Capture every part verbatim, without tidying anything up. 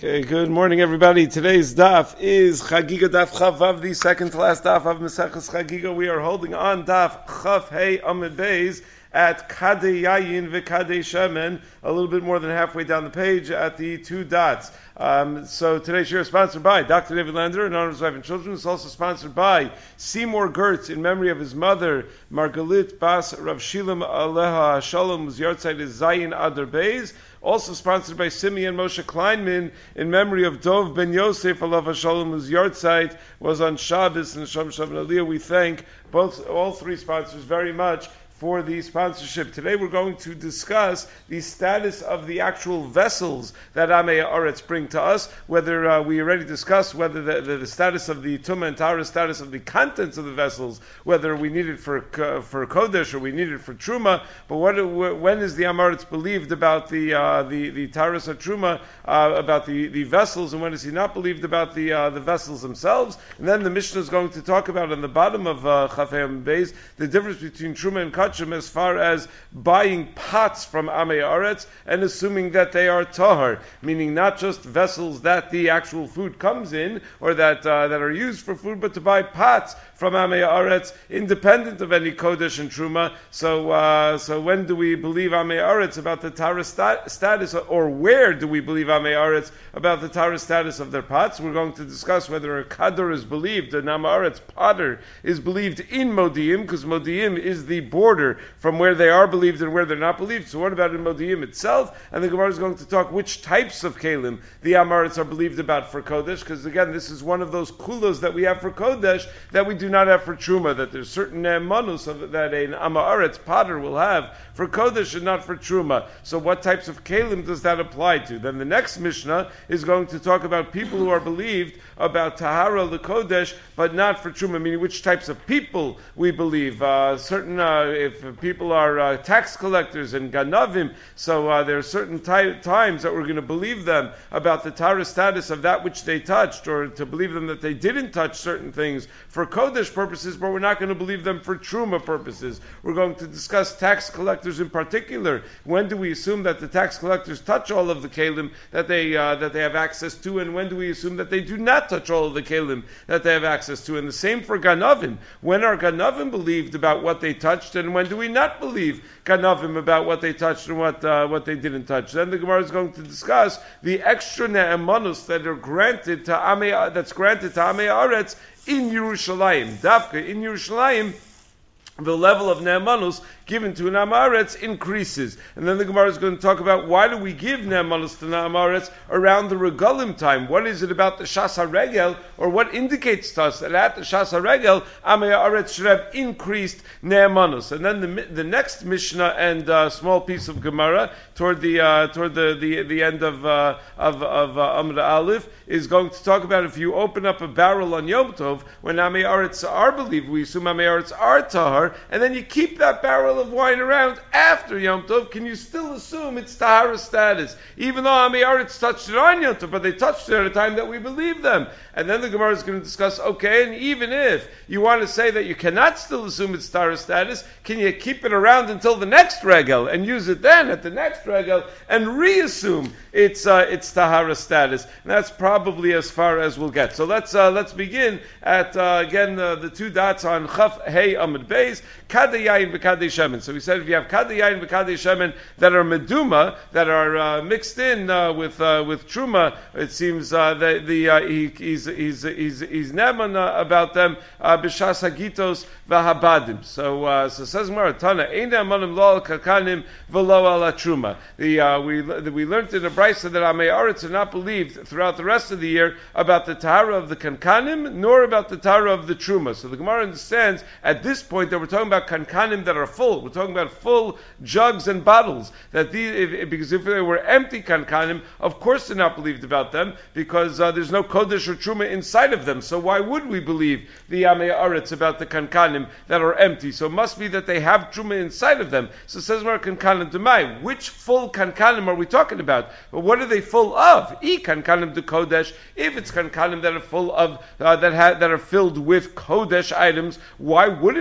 Okay, good morning, everybody. Today's daf is Chagiga Daf Chavav, the second to last daf of Maseches Chagiga. We are holding on daf Chav Hey Amud Beis at Kadei Yayin v'Kadei Shemen, a little bit more than halfway down the page at the two dots. Um, so today's share is sponsored by Doctor David Lander in honor of his wife and children. It's also sponsored by Seymour Gertz in memory of his mother, Margalit Bas Rav Shilam Aleha Shalom, whose yahrzeit is Zayin Adar Beis. Also sponsored by Simeon Moshe Kleinman in memory of Dov Ben Yosef Alav Shalom, whose yahrzeit was on Shabbos and Shem Shem Aliyah. We thank both, all three sponsors very much for the sponsorship. Today we're going to discuss the status of the actual vessels that Amei Aretz bring to us, whether uh, we already discussed whether the, the, the status of the Tumah and Tahara, status of the contents of the vessels, whether we need it for uh, for Kodesh or we need it for Truma, but what, when is the Amaretz believed about the uh, the, the Taharas of Truma, uh, about the, the vessels, and when is he not believed about the uh, the vessels themselves? And then the Mishnah is going to talk about on the bottom of uh, Chafei Amud Beis the difference between Truma and Kachim as far as buying pots from Amei Aretz and assuming that they are tahar, meaning not just vessels that the actual food comes in or that uh, that are used for food, but to buy pots from Amei Aretz independent of any Kodesh and Truma. So uh, so when do we believe Amei Aretz about the Tahara stat- status, or where do we believe Amei Aretz about the Tahara status of their pots? We're going to discuss whether a Kador is believed, an Amei Aretz potter is believed in Modi'im, because Modi'im is the border from where they are believed and where they're not believed. So what about in Modi'im itself? And the Gemara is going to talk which types of Kalim the Amaretz are believed about for Kodesh, because again, this is one of those kulos that we have for Kodesh that we do not have for Truma, that there's certain manus that an Amaretz potter will have for Kodesh and not for Truma. So what types of Kalim does that apply to? Then the next Mishnah is going to talk about people who are believed about Tahara l'Kodesh, but not for Truma, meaning which types of people we believe. Uh, certain, uh, if people are uh, tax collectors and ganavim, so uh, there are certain ty- times that we're going to believe them about the Tahara status of that which they touched, or to believe them that they didn't touch certain things for Kodesh purposes, but we're not going to believe them for Truma purposes. We're going to discuss tax collectors in particular. When do we assume that the tax collectors touch all of the Kalim that they uh, that they have access to, and when do we assume that they do not touch all of the Kalim that they have access to? And the same for ganavim. When are ganavim believed about what they touched, and when do we not believe ganavim about what they touched and what uh, what they didn't touch? Then the Gemara is going to discuss the extra ne'emanus that are granted to Amei, that's granted to Amei Aretz in Yerushalayim. Dafka in Yerushalayim, the level of ne'emanus given to an Amaretz increases. And then the Gemara is going to talk about why do we give ne'emanus to an Amaretz around the regalim time? What is it about the Shas HaRegel, or what indicates to us that at the Shas HaRegel, Amei Aretz should have increased ne'emanus? And then the the next Mishnah and uh, small piece of Gemara toward the uh, toward the, the, the end of uh, of, of uh, Amud Aleph is going to talk about if you open up a barrel on Yom Tov, when Amei Aretz are believed, we assume Amei Aretz are tahar, and then you keep that barrel of wine around after Yom Tov, can you still assume it's Tahara status? Even though Amei Aretz touched it on Yom Tov, but they touched it at a time that we believe them. And then the Gemara is going to discuss, okay, and even if you want to say that you cannot still assume it's Tahara status, can you keep it around until the next regel and use it then at the next regel and reassume it's uh, it's Tahara status? And that's probably as far as we'll get. So let's uh, let's begin at uh, again uh, the two dots on Chaf Hey Amud Beis, Kadei Yayin v'Kadei Shemen. So we said if you have Kadei Yayin v'Kadei Shemen that are meduma, that are uh, mixed in uh, with uh, with Truma, it seems uh, that the uh, he, he's he's he's he's neman uh, about them b'shas hagitos v'habadim. So uh, so says Gemara Tana ein ne'emanim lo al kakanim v'lo al Truma. The uh, we we learned in the Brisa that Amei Aretz are not believed throughout the rest of the year about the Tahara of the kankanim nor about the Tahara of the Truma. So the Gemara understands at this point that we're talking about kankanim that are full. We're talking about full jugs and bottles. That these, if, because if they were empty kankanim, of course they're not believed about them, because uh, there's no kodesh or truma inside of them. So why would we believe the Amei Aretz about the kankanim that are empty? So it must be that they have truma inside of them. So it says, kankanim demai. Which full kankanim are we talking about? But what are they full of? E kankanim de kodesh. If it's kankanim that are full of uh, that ha- that are filled with kodesh items, why wouldn't we believe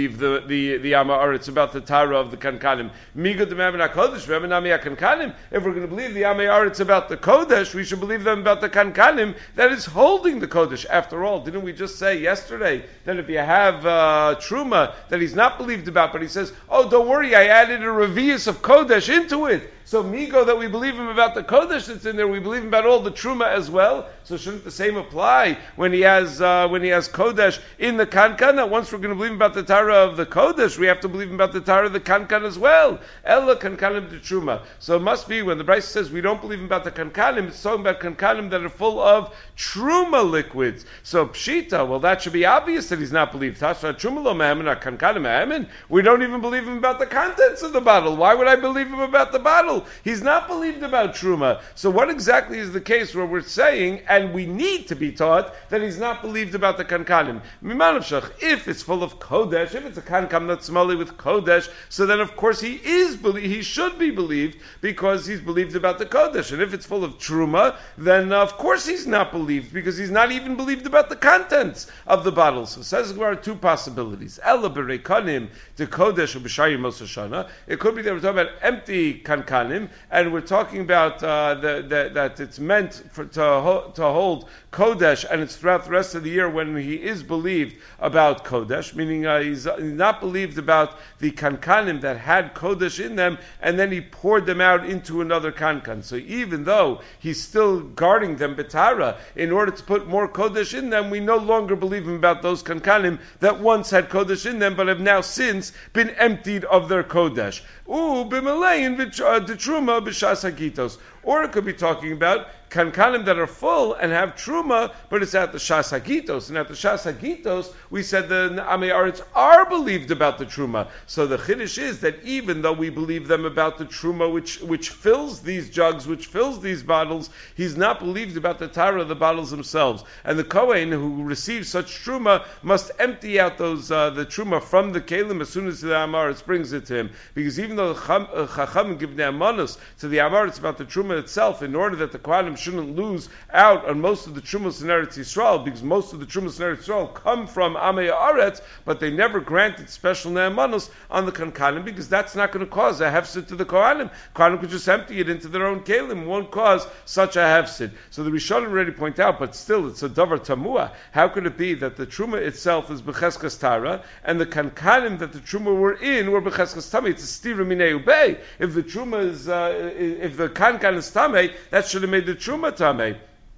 believe the the the Amaretz about the Tara of the Kankanim. Migo de Maven HaKodesh, Ve'emenami HaKankanim. If we're going to believe the Amaretz about the Kodesh, we should believe them about the Kankanim that is holding the Kodesh. After all, didn't we just say yesterday that if you have uh, Truma that he's not believed about, but he says, oh, don't worry, I added a Revius of Kodesh into it. So Migo, that we believe him about the Kodesh that's in there, we believe him about all the Truma as well. So shouldn't the same apply when he has uh, when he has Kodesh in the Kankan? That once we're going to believe him about the Tara of the Kodesh, we have to believe him about the Tara of the Kankan as well. Ella Kankanim de Truma. So it must be when the Bryce says we don't believe him about the Kankanim, it's talking about Kankanim that are full of Truma liquids. So Pshita, well, that should be obvious that he's not believed. Tashva Truma lo me'amin, Kankanim me'amin. We don't even believe him about the contents of the bottle. Why would I believe him about the bottle? He's not believed about Truma. So what exactly is the case where we're saying, and we need to be taught, that he's not believed about the Kankanim? If it's full of Kodesh, if it's a Kankam that's smally with Kodesh, so then of course he is belie- he should be believed because he's believed about the Kodesh. And if it's full of Truma, then uh, of course he's not believed because he's not even believed about the contents of the bottle. So says there are two possibilities. Ella bereikanim de Kodesh u'b'shayim Moshe. It could be that we're talking about empty Kankanim, and we're talking about uh, the, the, that it's meant for, to, ho- to hold Kodesh, and it's throughout the rest of the year when he is believed about Kodesh, meaning uh, he's, uh, he's not believed about the Kankanim that had Kodesh in them, and then he poured them out into another Kankan. So even though he's still guarding them Betara, in order to put more Kodesh in them, we no longer believe him about those Kankanim that once had Kodesh in them, but have now since been emptied of their Kodesh. Ooh, b'melein the Truma b'shas hagitos. Or it could be talking about Kankanim that are full and have Truma, but it's at the Shas Hagitos. And at the Shas Hagitos, we said the Amei Aretz are believed about the Truma. So the Chiddush is that even though we believe them about the Truma, which which fills these jugs, which fills these bottles, he's not believed about the Tara of the bottles themselves. And the Kohen who receives such Truma must empty out those uh, the Truma from the Kalim as soon as the Amaretz brings it to him. Because even though the Chacham give the Amanus to the Amaretz about the Truma itself, in order that the Kohanim shouldn't lose out on most of the Trumas in Eretz Yisrael, because most of the Trumas in Eretz Yisrael come from Amei Aretz, but they never granted special Ne'amanos on the Kankanim, because that's not going to cause a hefsid to the Kohanim. Kohanim could just empty it into their own Kalim, it won't cause such a hefsid. So the Rishonim already point out, but still it's a davar tamua. How could it be that the Truma itself is B'cheskas Tara, and the Kankanim that the Truma were in were B'cheskas Tamei? It's a stira minei ubei. If the Truma is, uh, if the Kankan is Tamei, that should have made the Truma Tamei.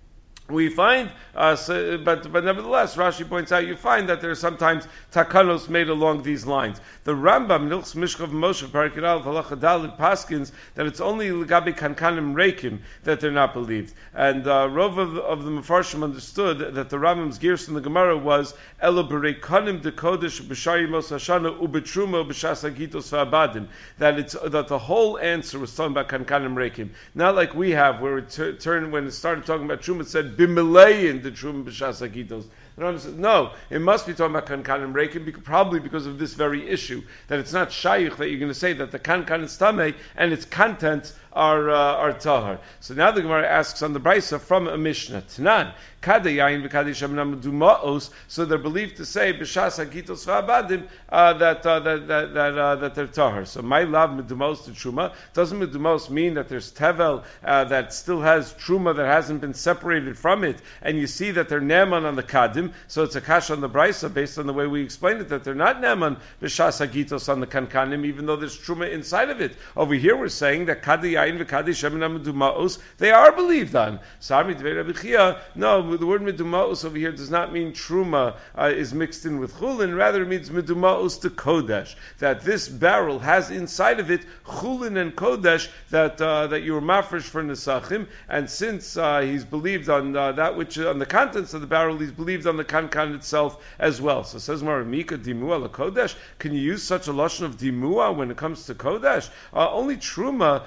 We find, uh, so, but but nevertheless, Rashi points out, you find that there are sometimes takanos made along these lines. The Rambam, Nilchs Mishkav Moshe, Parakidal, Halacha Dalit, Paskins, that it's only Ligabi Kankanim Reikim that they're not believed. And uh, Rov of, of the Mefarshim understood that the Rambam's gears in the Gemara was, Elo Bereikanim de Kodesh, B'shari Mos Hashana, Ubetruma, B'shas Hagitos V'abadim. That it's, that the whole answer was talking about Kankanim Reikim. Not like we have, where it t- turned, when it started talking about Truma, it said, Bimelein the Truma b'shas hagitos. No, it must be talking about Kankanim Reikim, probably because of this very issue, that it's not shayich that you're going to say that the Kankan is tamei and its contents are uh, are tahar. So now the Gemara asks on the Brisa from a Mishnah, Tanan, Kadei Yayin v'Kadei Shemen Medumaos, so they're believed to say b'shas hagitos v'abadim uh, that uh, that that that, uh, that they're tahar. So my love Medumaos to Truma, doesn't Medumaos mean that there's tevel uh, that still has Truma that hasn't been separated from it, and you see that they're neman on the kadim, so it's a kash on the Brisa based on the way we explained it, that they're not neman b'shas hagitos on the kankanim, even though there's Truma inside of it. Over here we're saying that Kadei Yayin v'Kadei Shemen Medumaos, they are believed on. Sami Dvei Rabbi Chia, no, the word Medumaos over here does not mean Truma uh, is mixed in with Chulin, rather it means Medumaos to Kodesh, that this barrel has inside of it Chulin and Kodesh that uh, that you were mafresh for Nesachim, and since uh, he's believed on uh, that which, on the contents of the barrel, he's believed on the Kankan itself as well. So it says Maramika Dimua la Kodesh, can you use such a lashon of Dimua when it comes to Kodesh? Uh, only Truma, where you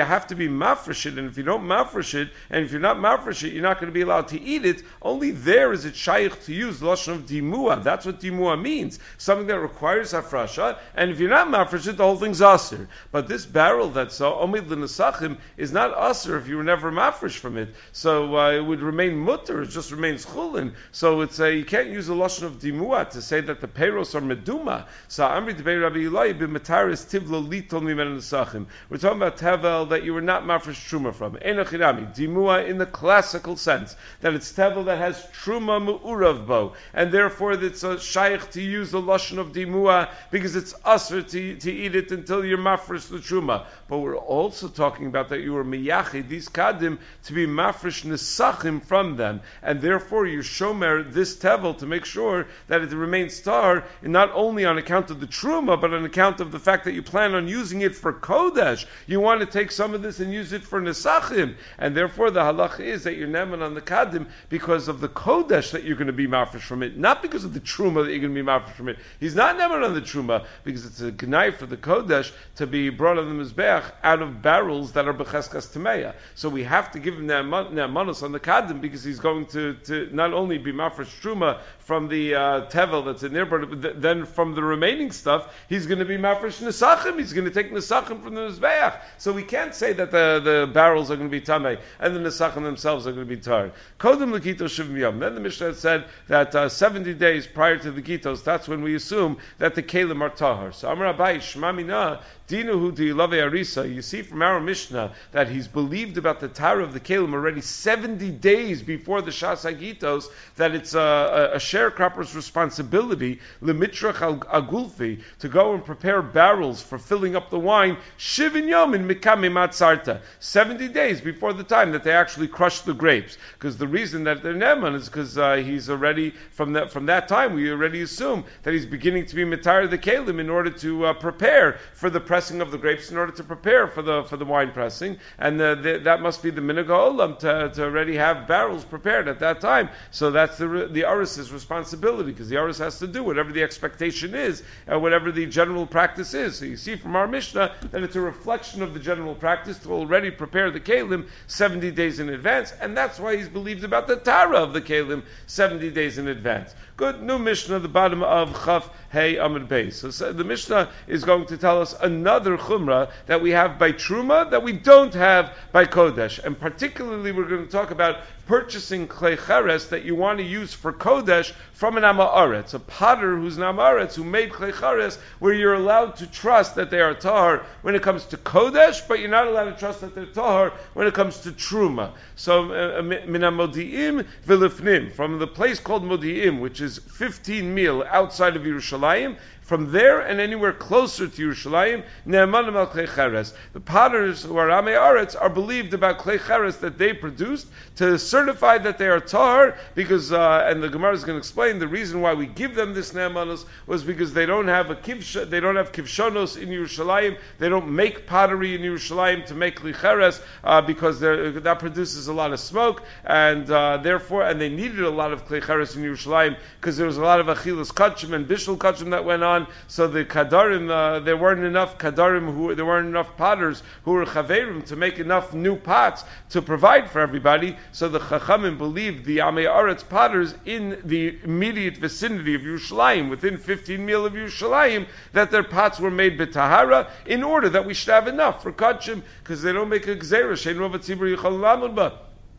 have to be mafresh it, and if you don't mafresh it, and if you're not mafresh it, you're not going to be allowed to eat it. Only there is it shaykh to use the lashon of dimua. That's what dimua means, something that requires hafrasha, and if you're not mafresh it, the whole thing's aser. But this barrel that's uh, omid l'nesachim is not aser if you were never mafresh from it, so uh, it would remain mutter, it just remains chulin. So it's uh, you can't use the lashon of dimua to say that the peiros are meduma. So Amri Debei Rabbi Eloi b'mataris tivlo litol mimen nesachim. We're talking about tevel that you were not mafresh truma from. Enachirami dimua in the classical sense that it's tevel that has truma me'urav bo, and therefore it's a shaykh to use the lashon of dimua because it's usher to, to eat it until you're mafresh the truma. But we're also talking about that you were miyachid these kadim to be mafresh nesachim from them, and therefore you shomer this tevel to make sure that it remains tar, and not only on account of the truma, but on account of the fact that you plan on using it for kodesh. You want to take some of this and use it for nesachim, and therefore the halach is that you're neman on the kadim because of the kodesh that you're going to be mafresh from it, not because of the truma that you're going to be mafresh from it. He's not neman on the truma because it's a gnai for the kodesh to be brought on the mizbeach out of barrels that are becheskas tameya. So we have to give him ne'amanos on the kadim because he's going to, to not only be mafresh truma from the uh, tevel that's in there, but then from the remaining stuff, he's going to be mafresh nesachim. He's going to take nesachim from the mizbeach. So we can't say that the, the barrels are going to be tamei and the nesachim themselves are going to be tar. Kodem l'kitos shiv miyam. Then the Mishnah said that uh, seventy days prior to the kitos, that's when we assume that the kelim are tahar. So Amar Abai Shema Mina Dinuhu Di'ilave Arisa. You see from our Mishnah that he's believed about the tar of the kelim already seventy days before the Shas Hagitos, that it's a, a, a sharecropper's responsibility, lemitrach agulfi, to go and prepare barrels for filling up the wine, shivin yomin mikame matzarta, seventy days before the time that they actually crush the grapes. Because the reason that they're neman is because uh, he's already, from that, from that time, we already assume that he's beginning to be mitar the kelim in order to uh, prepare for the pressing of the grapes, in order to prepare for the for the wine pressing, and uh, the, that must be the minhag ha'olam to, to already have barrels prepared at that time. So that's the the aris's responsibility, because the aris has to do whatever the expectation is, uh, whatever the general practice is. So you see from our Mishnah that it's a reflection of the general practice to already prepare the kelim seventy days in advance, and that's why he's believed about the tara of the kelim seventy days in advance. Good, new Mishnah, the bottom of Chaf Hey Amud Beis. So, so the Mishnah is going to tell us another chumrah that we have by Truma that we don't have by Kodesh. And particularly we're going to talk about purchasing klei cheres that you want to use for Kodesh from an Amaretz, a potter who's an Amaretz who made klei cheres, where you're allowed to trust that they are tahar when it comes to Kodesh, but you're not allowed to trust that they're tahar when it comes to Truma. So, min ha-modi'im v'lifnim, from the place called Modi'im, which is fifteen mil outside of Yerushalayim, from there and anywhere closer to Yerushalayim, ne'emanim al klei cheres. The potters who are Amei Aretz are believed about klei cheres that they produced to certify that they are tahar, because, uh, and the Gemara is going to explain the reason why we give them this ne'emanos was because they don't have a kivsh, they don't have kivshonos in Yerushalayim, they don't make pottery in Yerushalayim to make klei cheres, uh, because that produces a lot of smoke, and uh, therefore, and they needed a lot of klei cheres in Yerushalayim because there was a lot of achilas kachim and bishul kachim that went on. So the kadarim, uh, there weren't enough kadarim, who there weren't enough potters who were chaverim to make enough new pots to provide for everybody. So the chachamim believed the Amei Aretz potters in the immediate vicinity of Yerushalayim, within fifteen mil of Yerushalayim, that their pots were made b'tahara in order that we should have enough for kachim, because they don't make a gzeira shein rov hatzibur yichol lamud ba.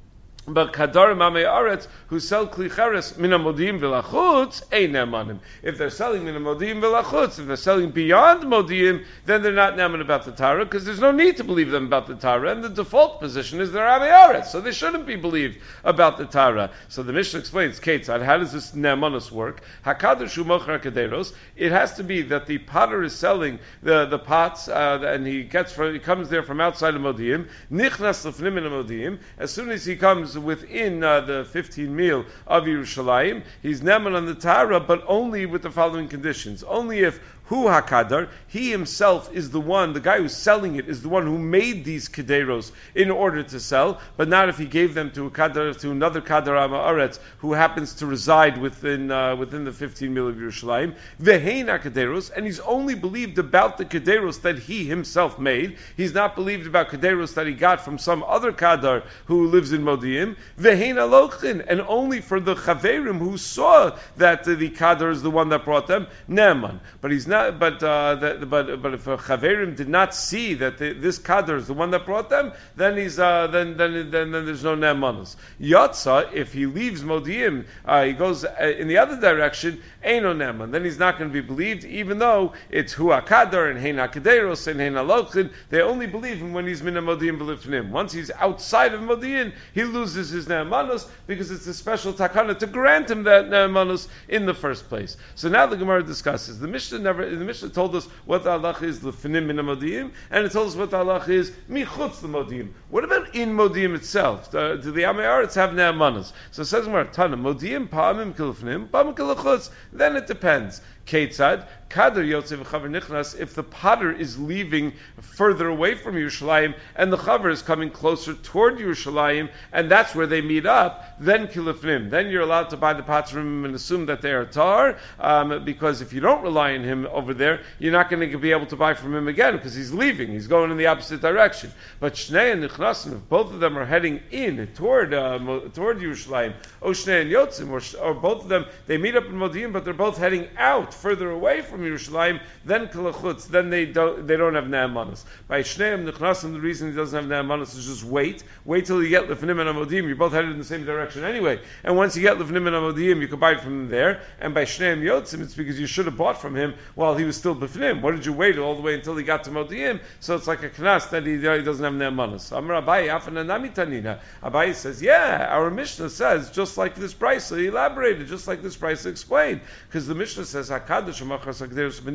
But Kadarim Amei Aretz who sell Kli Cheres min ha-modi'im v'lachutz ein ne'emanim. If they're selling min ha-modi'im v'lachutz, if they're selling beyond modi'im, then they're not ne'eman about the Tara, because there's no need to believe them about the Tara, and the default position is they're Amei Aretz, so they shouldn't be believed about the Tara. So the Mishnah explains, Ketzad, how does this ne'emanos work? Hakadosh hu mocher kaderos. It has to be that the potter is selling the the pots, uh, and he gets from, he comes there from outside of modi'im. Nichnas lefnim min ha-modi'im. As soon as he comes within uh, the fifteen mil of Yerushalayim, he's neman on the Tara, but only with the following conditions. Only if Hu hakadar, he himself is the one, the guy who's selling it is the one who made these kederos in order to sell, but not if he gave them to a kadar, to another kadar ha'aretz who happens to reside within uh, within the fifteen mil of Yerushalayim. Vehein hakederos, and he's only believed about the kederos that he himself made. He's not believed about kederos that he got from some other kadar who lives in Modi'im. Vehein halochin, and only for the chaverim who saw that uh, the kadar is the one that brought them, ne'eman. But he's not. But uh, that, but but if a chaverim did not see that the, this kadar is the one that brought them, then he's uh, then, then then then there's no ne'emanos. Yatsa, if he leaves Modi'im, uh, he goes uh, in the other direction, eino ne'eman. Then he's not going to be believed, even though it's hu hakadar and hein hakaderos and hein halochin. They only believe him when he's min Modi'im b'lifnim. Once he's outside of Modi'im, he loses his ne'emanos because it's a special takana to grant him that ne'emanos in the first place. So now the Gemara discusses. The Mishnah never. The Mishnah told us what the halacha is l'finim min Modi'im, and it told us what the halacha is michutz the Modi'im. What about in Modi'im itself? Do, do the Amei Aretz have ne'emanos? So it says Gemara, Tana Modi'im pa'amim kil'finim, pa'amim kil'chutz. Then it depends. Ketzad Kader Yotzev Chaver Nichnas, if the potter is leaving further away from Yerushalayim and the Chaver is coming closer toward Yerushalayim, and that's where they meet up, then Kilifnim. Then you're allowed to buy the pots from him and assume that they are tar, um, because if you don't rely on him over there, you're not going to be able to buy from him again because he's leaving. He's going in the opposite direction. But Shnei and Nichnasim, if both of them are heading in toward uh, toward Yerushalayim, or Shnei and Yotzim, or, or both of them, they meet up in Modi'im, but they're both heading out further away from Yerushalayim, then Kalachutz, then they don't they don't have Ne'emanos. By Shneim Nechnasim, the reason he doesn't have Ne'emanos is just wait. Wait till you get Lefnim and Amodim. You're both headed in the same direction anyway. And once you get Lefnim and Amodim, you can buy it from him there. And by Shneim Yotzim, it's because you should have bought from him while he was still Befnim. What did you wait all the way until he got to Modim? So it's like a Knas that he, he doesn't have Ne'emanos. Amar Abaye, Afana Nami Tanina. Abaye says, yeah, our Mishnah says, just like this price, he elaborated, just like this price explained. Because the Mishnah says, HaKadosh HaMachas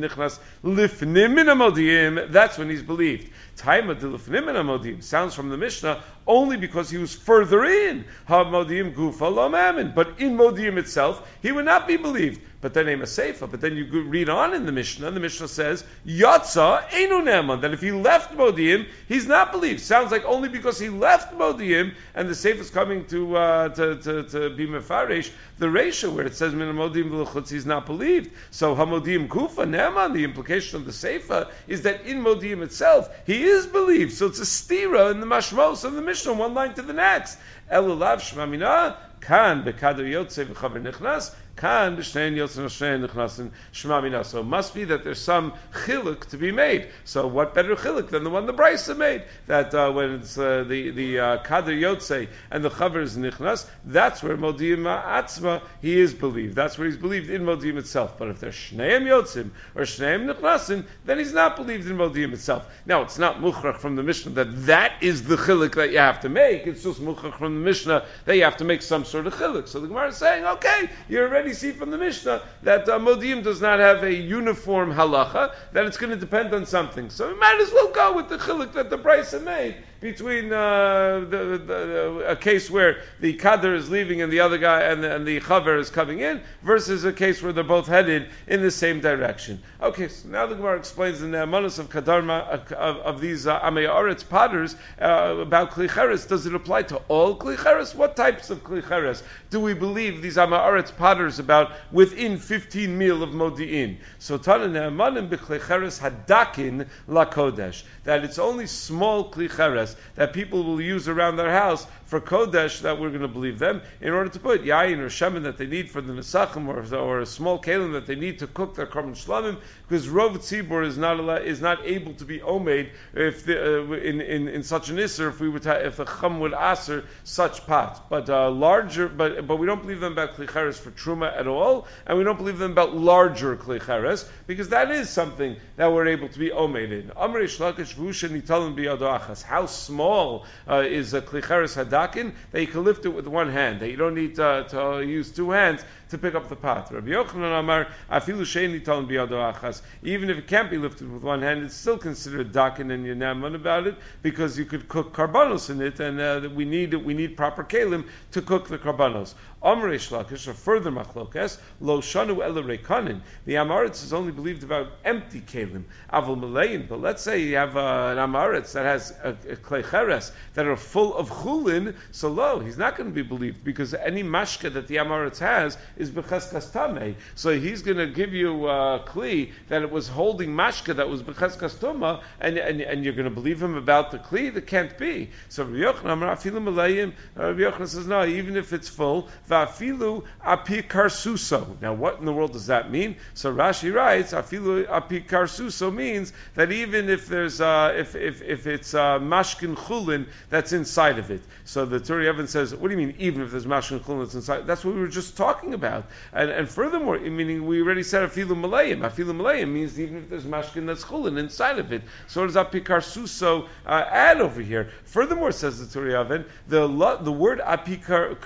that's when he's believed. Taima de lifnim min hamodim sounds from the Mishnah only because he was further in. Ha-modim gufa lo mamin. But in Modim itself, he would not be believed. But then a seifa. But then you read on in the Mishnah, and the Mishnah says, Yatsa einu ne'eman. That if he left Modim, he's not believed. Sounds like only because he left Modim, and the seifa is coming to, uh, to, to, to be mefarish, the ratio where it says min hamodim v'lechutz, he's not believed. So hamodim gufa ne'eman, the implication of the seifa is that in Modim itself, he is believed. So it's a stira in the mashmos of the Mishnah, one line to the next. Elulav shmamina, kan bekader yotze v'chaver nichnas, kan b'shnein yotze v'shnein nichnasin shmamina. So it must be that there's some chiluk to be made. So what better chiluk than the one the Brisa made? That uh, when it's uh, the the uh, kader yotze and the chaver is nichnas, that's where Modim atzma he is believed. That's where he's believed in Modim itself. But if there's shneim yotzim or shneim nichnasin, then he's not believed in Modim itself. Now it's not muchrach from the Mishnah that that is the chiluk that you have to make. It's just muchrach from the Mishnah that you have to make some sort of chiluk. So the Gemara is saying, okay, you already see from the Mishnah that uh, Modim does not have a uniform halacha, that it's going to depend on something. So we might as well go with the chiluk that the Brisa made between uh, the, the, the, a case where the kader is leaving and the other guy and the, and the chaver is coming in, versus a case where they're both headed in the same direction. Okay, so now the Gemara explains the ne'emanos of kadarma of, of these uh, Amei Aretz potters uh, about klicheres. Does it apply to all klicheres? What types of klicheres do we believe these Amei Aretz potters about within fifteen mil of Modi'in? So Tana ne'emanim b'klicheres hadakin lakodesh, that it's only small klicheres that people will use around their house for kodesh, that we're going to believe them, in order to put yayin or shemen that they need for the nesachim, or, or a small kalim that they need to cook their korban shlamim, because rov tzibur is not allowed, is not able to be omeid if the, uh, in, in in such an isser if we would ha- if the chum would aser such pot. But uh, larger, but but we don't believe them about klicheres for truma at all, and we don't believe them about larger klicheres, because that is something that we're able to be omeid in. Amrei shlakish v'usha nitalim biyado achas. How small uh, is a klicheres hadak? dakin, that you can lift it with one hand, that you don't need to, to use two hands to pick up the pot. Rabbi Yochanan Amar, afilu sheini talon biyado achas. Even if it can't be lifted with one hand, it's still considered dakin, and you're naman about it, because you could cook karbanos in it, and uh, we need we need proper kalim to cook the karbanos. Amr Reish Lakish, a further machlokes, lo shanu ela rekanin. The Amaretz is only believed about empty kalim, avol malein. But let's say you have uh, an Amaretz that has a, a klei cheres that are full of chulin, so lo, he's not going to be believed, because any mashka that the Amaretz has is becheskas tamei. So he's going to give you a kli that it was holding mashka that was becheskas tuma, and, and and you're going to believe him about the kli? That can't be. So Rabbi Yochanan Amar afilu malein. Rabbi Yochanan says no, even if it's full. Afilu api karsuso. Now, what in the world does that mean? So Rashi writes, afilu api karsuso means that even if there's uh, if if if it's uh, mashkin chulin that's inside of it. So the Turi Evan says, what do you mean? Even if there's mashkin chulin that's inside? That's what we were just talking about. And and furthermore, meaning we already said afilu malayim. Afilu malayim means even if there's mashkin that's chulin inside of it. So what does api karsuso uh, add over here? Furthermore, says the Turi Evan, the the word api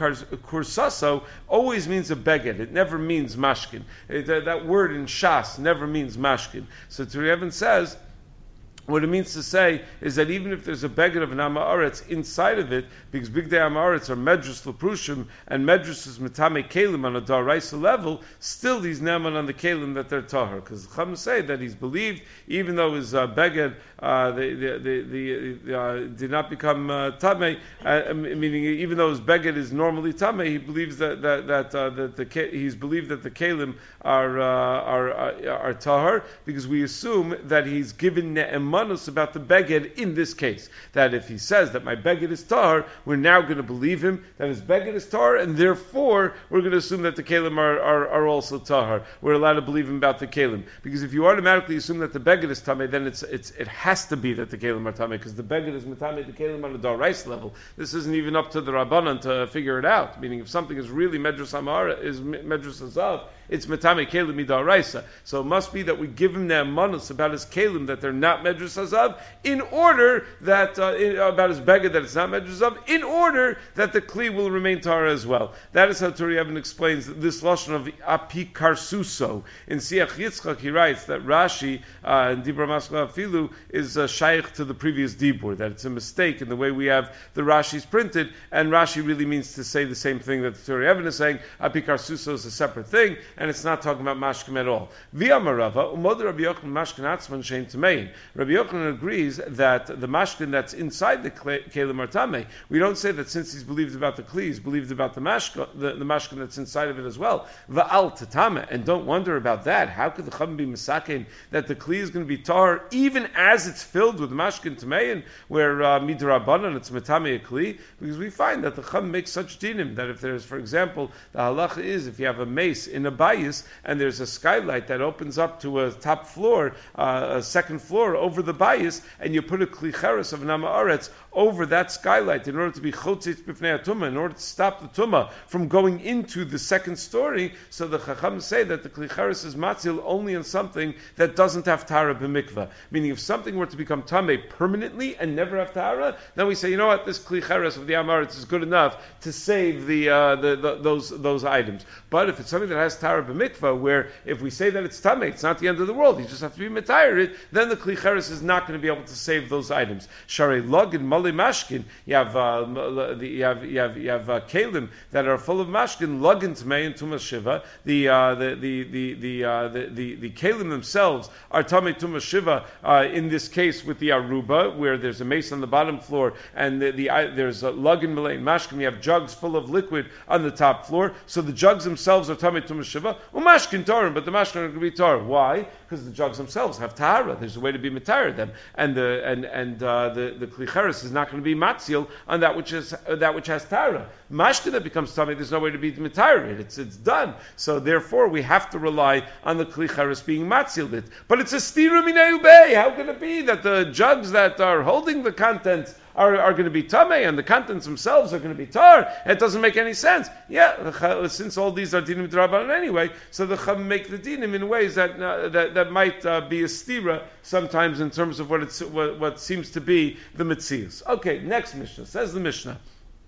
kursaso always means a beged. It never means mashkin. It, uh, that word in Shas never means mashkin. So Turi Evan says, what it means to say is that even if there's a beged of an Amaretz inside of it, because big day Amaretz are medrus leprushim, and medrus is metame kelim on a daraisa level, still he's neman on the kelim that they're tahar. Because the Chum say that he's believed, even though his uh, beged uh, the, the, the, the, uh, did not become uh, tamei, uh, meaning even though his beged is normally tamei, he believes that that that, uh, that the he's believed that the kelim are uh, are are, are tahar, because we assume that he's given ne'eman about the beged in this case. That if he says that my beged is tar, we're now going to believe him that his beged is tar, and therefore we're going to assume that the kalim are, are, are also tahar. We're allowed to believe him about the kalim. Because if you automatically assume that the beged is tameh, then it's, it's, it has to be that the kalim are tameh, because the beged is metameh the kalim on a darais level. This isn't even up to the Rabbanan to figure it out. Meaning if something is really medrus amara, is medrus azav, it's metame kelim midaraisa. So it must be that we give him ne'emanus about his kelim that they're not medrus hazav, in order that uh, in, about his beged that it's not medrus hazav, in order that the kli will remain tara as well. That is how Turi Evan explains this lashon of api karsuso. In Siach Yitzchak he writes that Rashi uh, in Dibra Maskla Afilu is uh, shaykh to the previous dibur, that it's a mistake in the way we have the Rashi's printed, and Rashi really means to say the same thing that the Turi Evan is saying. Api karsuso is a separate thing, and it's not talking about mashkim at all. Via Marava, umod Rabbi Yochanan mashkin atzman shein tamein. Rabbi Yochanan agrees that the mashkin that's inside the kelim are tamei. We don't say that since he's believed about the kli, he's believed about the mashkin, the, the mashkin that's inside of it as well. Va'al tatame, and don't wonder about that. How could the chum be misakein that the kli is going to be tar even as it's filled with mashkin tamein, where uh, midrabanan it's metame a kli? Because we find that the chum makes such dinim that if there's, for example, the halacha is if you have a mace in a bayis and there's a skylight that opens up to a top floor, uh, a second floor over the bayis, and you put a klicheres of nama aretz over that skylight in order to be chotzitz b'fnei atuma, in order to stop the tuma from going into the second story. So the chacham say that the klicheres is matzil only in something that doesn't have tara b'mikvah. Meaning, if something were to become tamei permanently and never have tara, then we say, you know what, this klicheres of the amaretz is good enough to save the, uh, the, the those those items. But if it's something that has tara b'mikvah, where if we say that it's tamei, it's not the end of the world, you just have to be mitayr it, then the klicheres is not going to be able to save those items. Sharei log and mali mashkin, you have uh, the, you have you have you have uh, kalim that are full of mashkin, log and tamei and tumas shiva. The uh, the the the the, uh, the the the kalim themselves are tamei tumas shiva. Uh, in this case, with the aruba, where there's a mace on the bottom floor, and the, the uh, there's a lug and malay mashkin, you have jugs full of liquid on the top floor. So the jugs themselves are tamei tumas shiva. Umashkin tarim, but the mashkin are going to be tar. Why? Because the jugs themselves have tahara. There's a way to be mitayr them, and the and and uh, the the klicheres is not going to be matzil on that which is uh, that which has tahara. Mashkin that becomes tummy, there's no way to be mitayr it. It's it's done. So therefore, we have to rely on the klicheres being matziled it. But it's a stira minei ubei. How can it be that the jugs that are holding the contents are, are going to be tamei and the contents themselves are going to be tar? It doesn't make any sense. Yeah, since all these are dinim d'Rabbanan anyway, so the chum make the dinim in ways that uh, that, that might uh, be a stira sometimes in terms of what it's what, what seems to be the mitzias. Okay, next Mishnah says the Mishnah.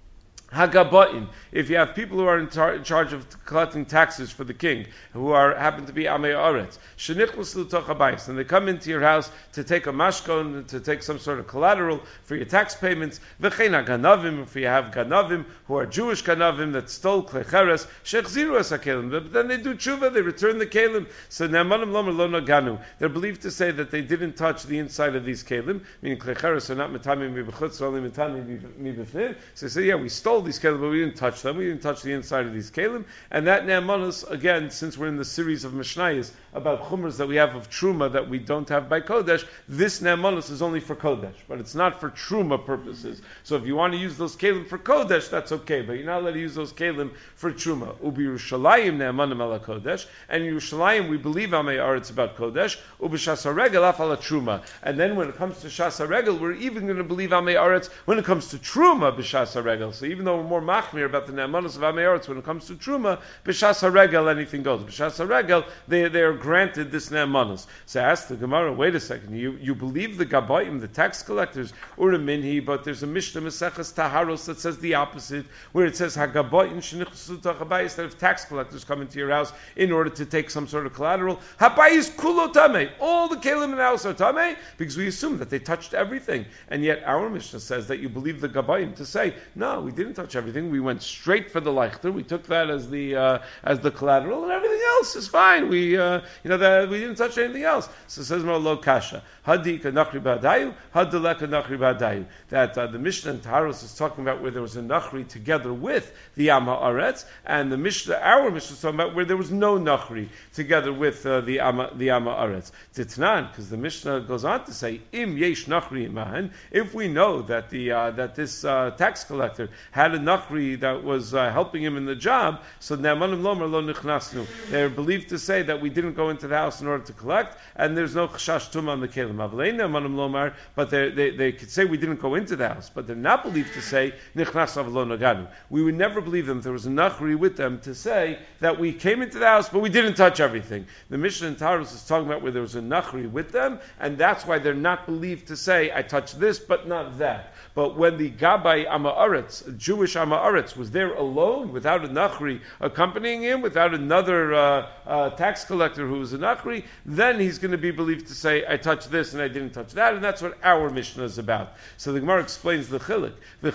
Hagabaim, if you have people who are in, tar- in charge of collecting taxes for the king, who are happen to be Amei Aretz, shenichlas l'toch habayis, and they come into your house to take a mashkon, to take some sort of collateral for your tax payments, v'chein ganavim, if you have ganavim, who are Jewish ganavim that stole klecheres, shechziru es hakelim, but then they do tshuva, they return the kelim, so ne'amanim lomer lo naganu, they're believed to say that they didn't touch the inside of these kelim, meaning klecheres are not metamim mi b'chutz, only metamim mi b'fnir, so they say, yeah, we stole these kelim, but we didn't touch them. We didn't touch the inside of these kelim. And that ne'amanus, again, since we're in the series of Mishnayos about chumras that we have of truma that we don't have by kodesh, this ne'amanus is only for kodesh, but it's not for truma purposes. So if you want to use those kelim for kodesh, that's okay, but you're not allowed to use those kelim for truma. Ubi Yerushalayim ne'amanim ala kodesh, and Yerushalayim we believe amei aretz about kodesh. Ubi shas haregel af ala truma. And then when it comes to shas haregel, we're even going to believe amei aretz when it comes to truma b'shas haregel. So even though we're more machmir about the ne'amanos of amei aretz when it comes to truma, b'shas haregel anything goes. B'shas haregel they they are granted this ne'amanos. So ask the Gemara, wait a second, you you believe the gabayim, the tax collectors, ura minhi, but there's a Mishnah Maseches Taharos that says the opposite, where it says hagabayim shenichsu tachabayis, that if tax collectors come into your house in order to take some sort of collateral, habayis kulo tamei, all the kelim in the house are tamei, because we assume that they touched everything, and yet our Mishnah says that you believe the gabayim to say, no, we didn't touch everything. We went straight for the leichter. We took that as the uh, as the collateral, and everything else is fine. We uh, you know that we didn't touch anything else. So it says more lo kasha. Hadi kanachri badayu, hadaleka nachri badayu. That uh, the Mishnah in Taharos is talking about where there was a nachri together with the Am Haaretz, and the Mishnah, our Mishnah, is talking about where there was no nachri together with uh, the Am the Am Haaretz. Titnan, because the Mishnah goes on to say, im yesh nachri imahen. If we know that the uh, that this uh, tax collector had a nachri that was uh, helping him in the job, so ne'amanim lomer lo nichnasnu. They're believed to say that we didn't go into the house in order to collect, and there's no chashash tum on the kelim. Avlein ne'amanim lomer, but they, they they could say we didn't go into the house, but they're not believed to say nichnas avlo naganu. We would never believe them if there was a nachri with them to say that we came into the house, but we didn't touch everything. The Mishnah in Taharos is talking about where there was a nachri with them, and that's why they're not believed to say I touched this, but not that. But when the Gabbai Ama'aretz, Jewish Ama'aretz, was there alone, without a Nachri accompanying him, without another uh, uh, tax collector who was a Nachri, then he's going to be believed to say, I touched this and I didn't touch that, and that's what our Mishnah is about. So the Gemara explains the Chilik.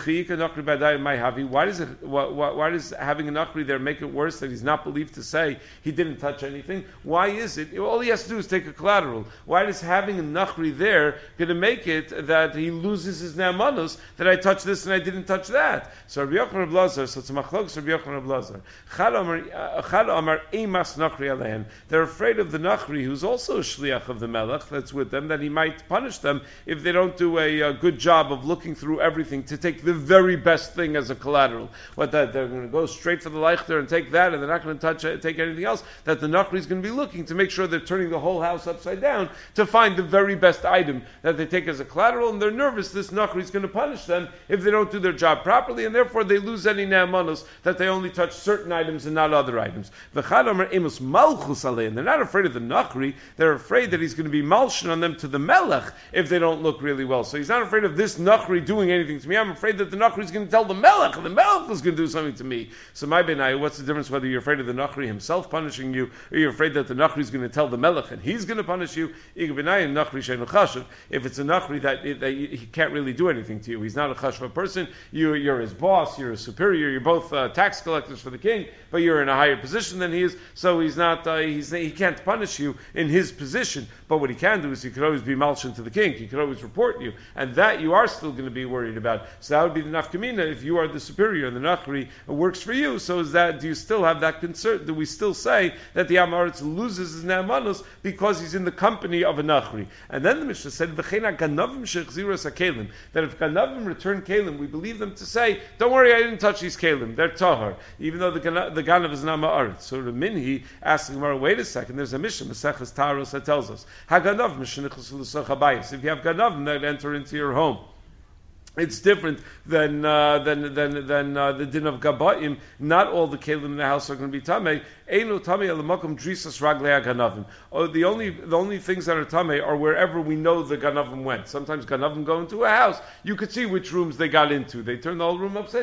Why does it, why, why does having a Nachri there make it worse that he's not believed to say he didn't touch anything? Why is it? All he has to do is take a collateral. Why is having a Nachri there going to make it that he loses his Naamanus, that I touched this and I didn't touch that? So Rabbi Yochanan Reb Lazar, so it's a machlokes Rabbi Yochanan Reb Lazar. Chad Amar Eimas Nachri Alehem. They're afraid of the Nachri, who's also a shliach of the Melech, that's with them, that he might punish them if they don't do a, a good job of looking through everything to take the very best thing as a collateral. What that they're going to go straight for the leichter and take that, and they're not going to touch it, take anything else. That the Nachri is going to be looking to make sure they're turning the whole house upside down to find the very best item that they take as a collateral, and they're nervous this Nachri is going to punish them if they don't do their job properly, and therefore they lose any ne'amanos that they only touch certain items and not other items. They're not afraid of the Nachri, they're afraid that he's going to be malshin on them to the Melech if they don't look really well. So he's not afraid of this Nachri doing anything to me. I'm afraid that the Nachri is going to tell the Melech, and the Melech is going to do something to me. So my benai, what's the difference whether you're afraid of the Nachri himself punishing you, or you're afraid that the Nachri is going to tell the Melech and he's going to punish you? If it's a Nachri that, that he can't really do anything to you, he's not a chashva person, you, you're his boss, you're a superior, you're both uh, tax collectors for the king, but you're in a higher position than he is, so he's not, uh, he's, he can't punish you in his position, but what he can do is he could always be malshin to the king, he could always report you, and that you are still going to be worried about. So that would be the nafkamina if you are the superior and the nachri works for you, so is that, do you still have that concern? Do we still say that the Amaretz loses his ne'amanos because he's in the company of a nachri? And then the Mishnah said, V'cheina ganavim shechziras hakelim, that if ganavim return kelim, we believe them to say, don't worry, I didn't touch these kelim, they're tahar, even though the, gana, the ganav is not ma'aretz. So the minhi asks the Gemara, wait a second, there's a Mishnah, Maseches Taharos, that tells us, haganav mishenichus l'soch habayis, if you have ganavim that enter into your home, it's different than uh, than than than uh, the din of gabayim. Not all the kelim in the house are going to be tamei. Einu tamei elamakom drisas raglei ganavim. Oh, the only the only things that are tamei are wherever we know the ganavim went. Sometimes ganavim go into a house. You could see which rooms they got into. They turned the whole room upside down.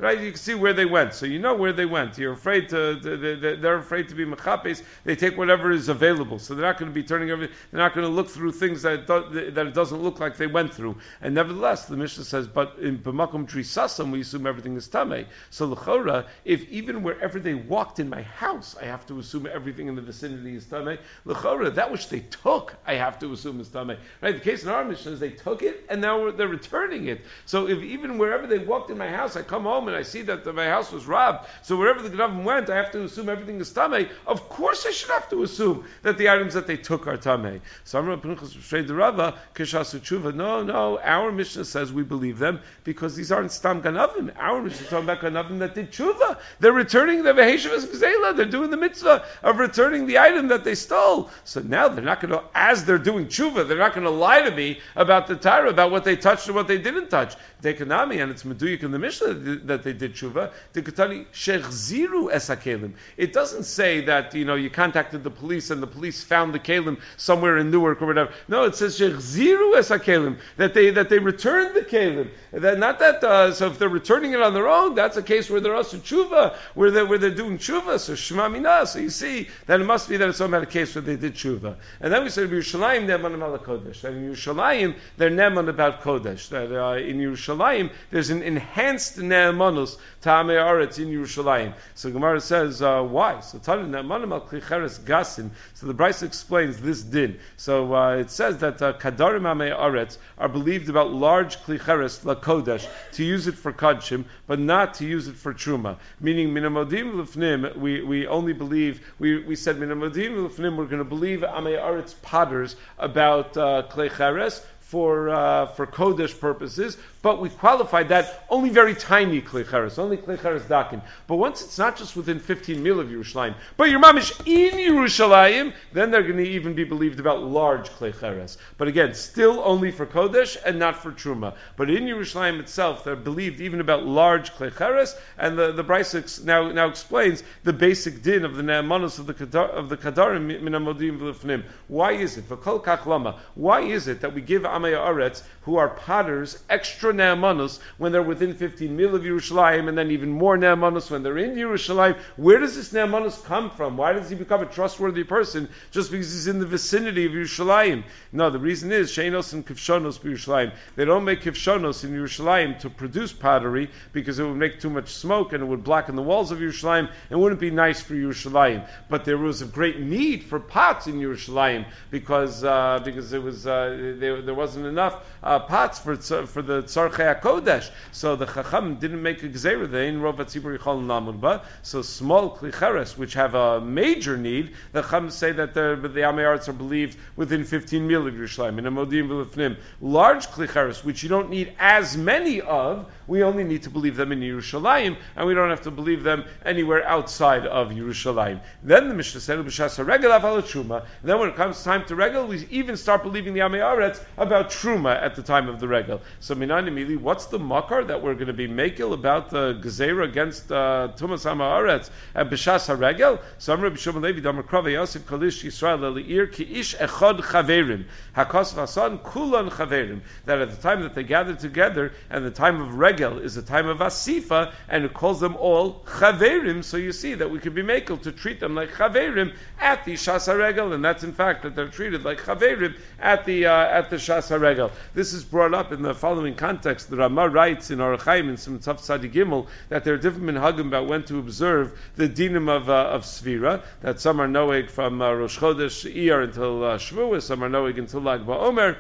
right? You can see where they went, so you know where they went. You're afraid to, to, to they're afraid to be mechapes. They take whatever is available, so they're not going to be turning everything. They're not going to look through things that it, that it doesn't look like they went through. And nevertheless, the Mishnah says, but in b'makom trisasam we assume everything is tamei. So l'chora, if even wherever they walked in my house, I have to assume everything in the vicinity is tamei. L'chora, that which they took, I have to assume is tamei. Right? The case in our Mishnah is they took it and now they're returning it. So if even wherever they walked in my house, I come home and I see that the, my house was robbed. So wherever the Gnavim went, I have to assume everything is tamei. Of course, I should have to assume that the items that they took are tamei. So I'm going to the Rava kishasu tshuva. No, no. Our Mishnah says we believe them because these aren't stam ganavim. Our Mishnah is talking about ganavim that did tshuva. They're returning the veheshavas gzela. They're doing the mitzvah of returning the item that they stole. So now they're not going to, as they're doing tshuva, they're not going to lie to me about the Torah, about what they touched and what they didn't touch. Dekanami, and it's meduyik in the Mishnah that they did tshuva. Dekatani shechziru esakelim. It doesn't say that, you know, you contacted the police and the police found the kelim somewhere in Newark or whatever. No, it says shechziru esakelim, that they that they returned the kelim. That not that. Uh, so if they're returning it on their own, that's a case where they're also tshuva, where they where they're doing tshuva. So shema mina. So you see that it must be that it's some kind of case where they did tshuva. And then we said Yerushalayim ne'eman al kodesh. That in Yerushalayim they're ne'eman about kodesh. That uh, in Yerushalayim there's an enhanced ne'emanus ta'amei aretz in Yerushalayim. So Gemara says uh, why? So Tanu ne'emanim al klicheres gasin. So the Brisa explains this din. So uh, it says that uh, kadarim amei aretz are believed about large klicheres la kodesh to use it for kadshim, but not to use it for truma. Meaning minamodim lefnim, we we only believe we we said minamodim lefnim we're going to believe amei aretz potters about uh, klicheres for uh, for kodesh purposes, but we qualified that only very tiny klicheres, only klicheres dakin. But once it's not just within fifteen mil of Yerushalayim, but your mamish in Yerushalayim, then they're going to even be believed about large klicheres. But again, still only for kodesh and not for truma. But in Yerushalayim itself, they're believed even about large klicheres. And the the Brisa now now explains the basic din of the ne'emanos of the kadar, of the kadarim min hamodim v'lefnim. Why is it? V'kol kach lama. Why is it that we give Amei Aretz, who are potters, extra ne'emanus when they're within fifteen mil of Yerushalayim, and then even more ne'emanus when they're in Yerushalayim? Where does this ne'emanus come from? Why does he become a trustworthy person just because he's in the vicinity of Yerushalayim? No, the reason is sheinos and kivshonos b'Yerushalayim. They don't make kivshonos in Yerushalayim to produce pottery because it would make too much smoke and it would blacken the walls of Yerushalayim and wouldn't be nice for Yerushalayim. But there was a great need for pots in Yerushalayim because uh, because there was uh, there, there wasn't enough uh, pots for for the tzarchei hakodesh. So the chacham didn't make a gzeira. They in rov hatzibur yichol lamud ba. So small klicheres, which have a major need, the chacham say that the the amei aretz are believed within fifteen mil of Yerushalayim. In a modim v'lefnim, large klicheres, which you don't need as many of, we only need to believe them in Yerushalayim, and we don't have to believe them anywhere outside of Yerushalayim. Then the Mishnah said, "B'shas regel aval truma." Then when it comes time to regel, we even start believing the amei aretz about truma at the time of the regel. So minani mili, what's the makar that we're going to be makel about the gezeira against uh, tumas amei aretz at b'shas haregel? So Amr B'Shimon Levi Damar Krava Yosef Kalish Yisrael Eliir Ki Ish Echad Chaverim Hakos Vasan Kulan Chaverim. That at the time that they gather together, and the time of regel is the time of asifa, and it calls them all Chaverim. So you see that we could be makel to treat them like Chaverim at the Shas HaRegel, and that's in fact that they're treated like Chaverim at the uh, at the Shas HaRegel. This is brought up in the following context. The Ramah writes in Orach Chaim in Simtzav Tzadi Gimel that there are different minhagim about when to observe the dinim of uh, of Svira. That some are noeg from uh, Rosh Chodesh Iyar until uh, Shavuos, some are noeg until Lag BaOmer,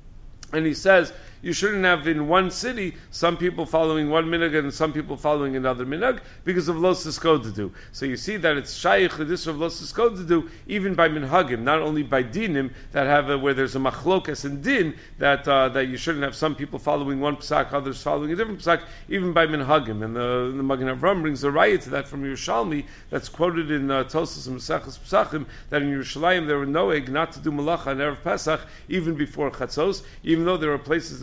and he says you shouldn't have in one city some people following one minhag and some people following another minhag because of los do. So you see that it's shaykh this of los do even by minhagim, not only by dinim that have a, where there's a machlokas and din that uh, that you shouldn't have some people following one psak, others following a different psak, even by minhagim. And the, the Magen Avraham brings a raya to that from Yerushalmi that's quoted in uh, Tosas and Mesachos Pesachim that in Yerushalayim there were noeg not to do malacha on Erev Pesach even before Chatzos, even though there are places that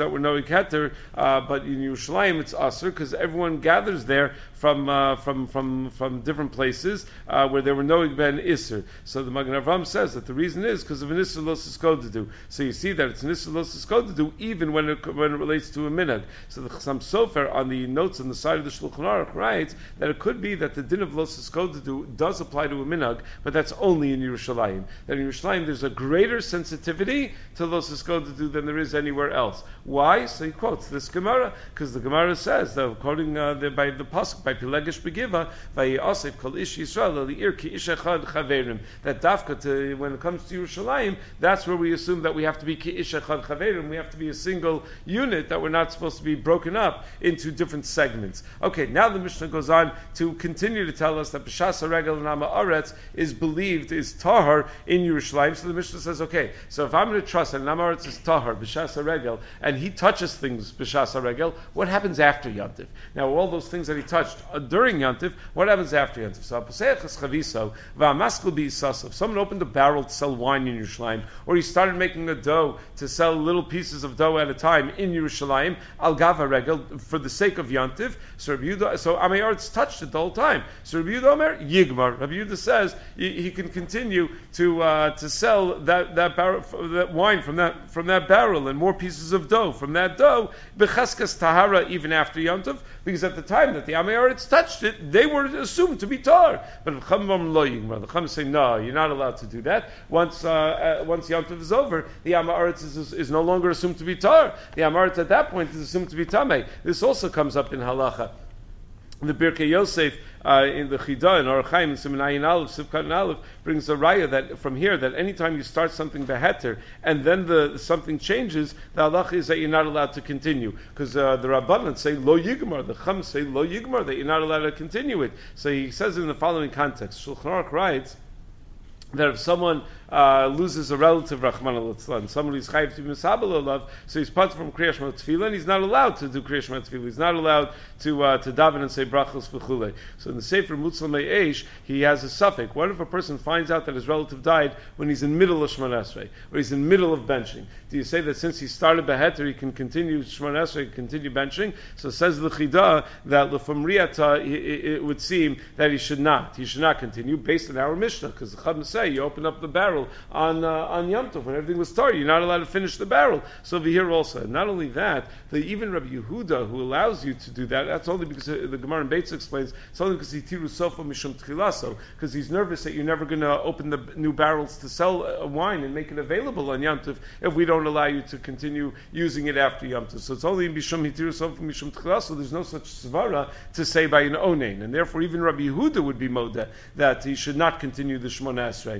that were no keter, uh, but in Yerushalayim it's aser because everyone gathers there from uh, from from from different places uh, where there were no ben iser. So the Magen Avraham says that the reason is because of an iser los iskodedu. So you see that it's an iser los iskodedu even when it when it relates to a minhag. So the Chassam Sofer on the notes on the side of the Shulchan Aruch writes that it could be that the din of los iskodedu does apply to a minhag, but that's only in Yerushalayim. That in Yerushalayim there's a greater sensitivity to los iskodedu than there is anywhere else. Why? So he quotes this Gemara because the Gemara says, though, quoting uh, the, by the pasuk by Pilegesh Begiva, Vayasef Kol Ish Yisrael Li'ir Ki Ish Echad Chaverim. That dafka to, when it comes to Yerushalayim, that's where we assume that we have to be Ki Ish Echad Chaverim. We have to be a single unit, that we're not supposed to be broken up into different segments. Okay, now the Mishnah goes on to continue to tell us that B'shas HaRegel and Ama Aretz is believed is tahar in Yerushalayim. So the Mishnah says, okay, so if I'm going to trust that Ama Aretz is tahar B'shas HaRegel and he touches things B'shas HaRegel, what happens after Yantiv? Now all those things that he touched uh, during Yantiv, what happens after Yantiv? So Paseach Chaviso V'Amaskul B'Yisasov. Someone opened a barrel to sell wine in Yerushalayim, or he started making a dough to sell little pieces of dough at a time in Yerushalayim, Al Gava Regel, for the sake of Yantiv. So Rabbi Yehuda, so Amei Aretz touched it the whole time. So Rabbi Yehuda Omer Yigmar. Rabbi Yehuda says he, he can continue to uh, to sell that that barrel, that wine from that from that barrel, and more pieces of dough from that dough b'cheskas tahara even after Yantiv, because at the time that the Amei Aretz touched it, they were assumed to be tar. But the Chachamim lo Yigmar. The Chachamim say no, you're not allowed to do that. Once uh, uh, once Yantiv is over, the Amei Aretz is, is, is no longer assumed to be tar. The Amei Aretz at that point is assumed to be tamei. This also comes up in halacha. The Birkei Yosef uh, in the Chidah in Orach Chaim in Siman Aleph, Sivkat Aleph, brings a raya that from here that anytime you start something beheter and then the something changes, the halacha is that you're not allowed to continue, because uh, the Rabbanan say lo yigmar, the Chum say lo yigmar, that you're not allowed to continue it. So he says in the following context, Shulchan Aruch writes that if someone uh, loses a relative, Rahman al-Itzlan, somebody is chayiv to be misabel olav, so he's part from Kriyash Shema Tefillah, and he's not allowed to do Kriyash Shema Tefillah. He's not allowed to uh, to daven and say brachos v'chulei. So in the Sefer Mutzal Me'esh, he has a suffix. What if a person finds out that his relative died when he's in middle of Shemon Esrei, or he's in middle of benching? Do you say that since he started beheter, he can continue Shemon Esrei, continue benching? So says the Chidah that from Riyata, it would seem that he should not. He should not continue based on our Mishnah, because the Chachamim say you open up the barrel on uh, on Yom Tov when everything was started. You're not allowed to finish the barrel. So over here also, not only that, the, even Rabbi Yehuda, who allows you to do that, that's only because uh, the Gemara in Beitz explains it's only because he tiru sofa mishum tchilaso, because he's nervous that you're never going to open the new barrels to sell uh, wine and make it available on Yom Tov if we don't allow you to continue using it after Yom Tov. So it's only mishum tiru sofa mishum tchilaso. There's no such svara to say by an onein, and therefore even Rabbi Yehuda would be modeh that he should not continue the Shmona Esrei.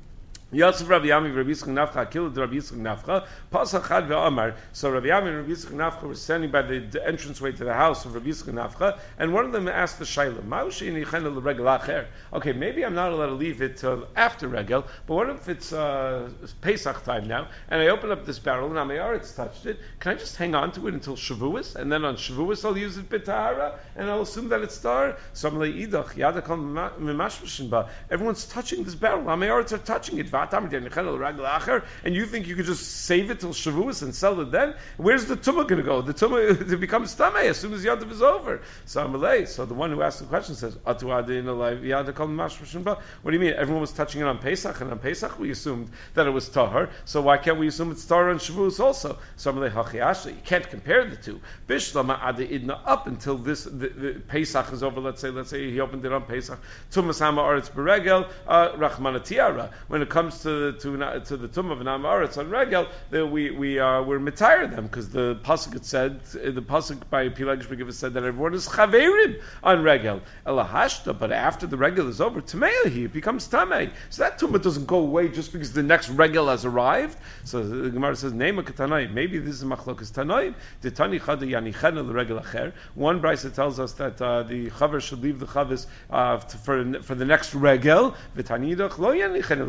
Yosef Rabbi Yami Rabbi Yitzchak Nafcha killed Rabbi Yitzchak Nafcha. Pasach Chad ve'Amar. So Rabbi Yami and Rabbi Yitzchak Nafcha were standing by the, the entranceway to the house of Rabbi Yitzchak Nafcha, and one of them asked the Shaila, "Ma'ushi nichenu l'regel acher?" Okay, maybe I'm not allowed to leave it till after regel, but what if it's uh, Pesach time now, and I open up this barrel and Amei Aretz touched it? Can I just hang on to it until Shavuos, and then on Shavuos I'll use it b'tahara, and I'll assume that it's tar? So I'm leidach yadakol mimashmashin ba. Everyone's touching this barrel. Amei Aretz are touching it. And you think you could just save it till Shavuos and sell it then? Where's the tumah going to go? The tumah it becomes tamei as soon as Yantiv is over. So Amalei, so the one who asked the question says, what do you mean? Everyone was touching it on Pesach, and on Pesach we assumed that it was tahar. So why can't we assume it's tahar on Shavuos also? So Amalei hachiasha, you can't compare the two. Bishlama ade idna, up until this the, the Pesach is over. Let's say let's say he opened it on Pesach. Tumas hama aretz beregel rachmana tiara. When it comes to to to the tum of an Amaretz on regel, that we we uh, we're mitired them, because the pasuk it said the pasuk by Pilegesh Begiva said that everyone is chaverim on regel elahashta, but after the regel is over, tameahi, it becomes tamei. So that tumah doesn't go away just because the next regel has arrived. So the Gemara says nema katanai. Maybe this is machlokas tanoim. The tani chada yanichena the regel acher. One brisa tells us that uh, the chaver should leave the chavis uh, for for the next regel. The tanidach lo yanichena the regel acher.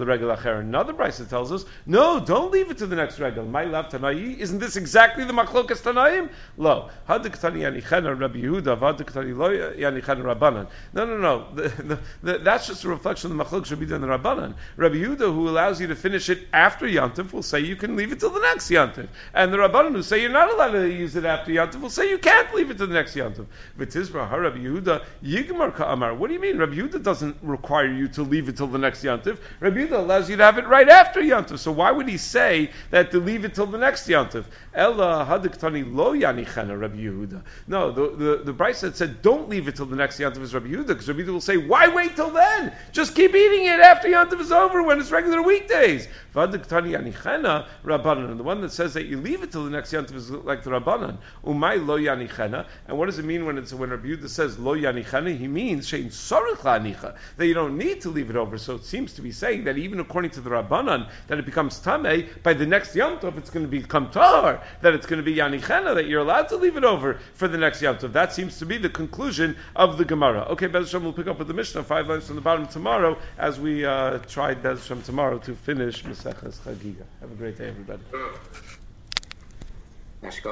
acher. Another brisa tells us, no, don't leave it to the next regel. My love Tanai, isn't this exactly the machlokas Tanaim? Lo, hadaktani yanichena Rabbi Yehuda, hadaktani lo yanichena Rabbanan. No, no, no. The, the, the, that's just a reflection of the machlokas Rabbi Yehuda and the Rabbanan. Rabbi Yehuda, who allows you to finish it after Yantiv, will say you can leave it till the next Yantiv, and the Rabbanan, who say you're not allowed to use it after Yantiv, will say you can't leave it to the next Yantiv. V'tizra ha Rabbi Yehuda yigmar ka'amar. What do you mean? Rabbi Yehuda doesn't require you to leave it till the next Yantiv. Rabbi Yehuda allows you to have it right after Yantiv. So why would he say that to leave it till the next Yantiv? Ella hadiktani lo yanichena Rabbi Yehuda. No, the the, the Brisa that said don't leave it till the next Yantiv is Rabbi Yehuda, because Rabbi Yehuda will say, why wait till then? Just keep eating it after Yantiv is over when it's regular weekdays. Vadiktani yanichena Rabbanan. And the one that says that you leave it till the next Yantiv is like the Rabbanan. Umay lo yanichena. And what does it mean when it's when Rabbi Yehuda says lo yanichena? He means shein sarich la'anicha, that you don't need to leave it over. So it seems to be saying that even according to the Rabbanan, that it becomes tamei by the next Yom Tov, it's going to become tahar, that it's going to be yanichena, that you're allowed to leave it over for the next Yom Tov. That seems to be the conclusion of the Gemara. Okay, Bez Hashem, we'll pick up with the Mishnah five lines from the bottom tomorrow, as we uh, tried Bez Hashem tomorrow to finish Maseches Chagiga. Have a great day, everybody.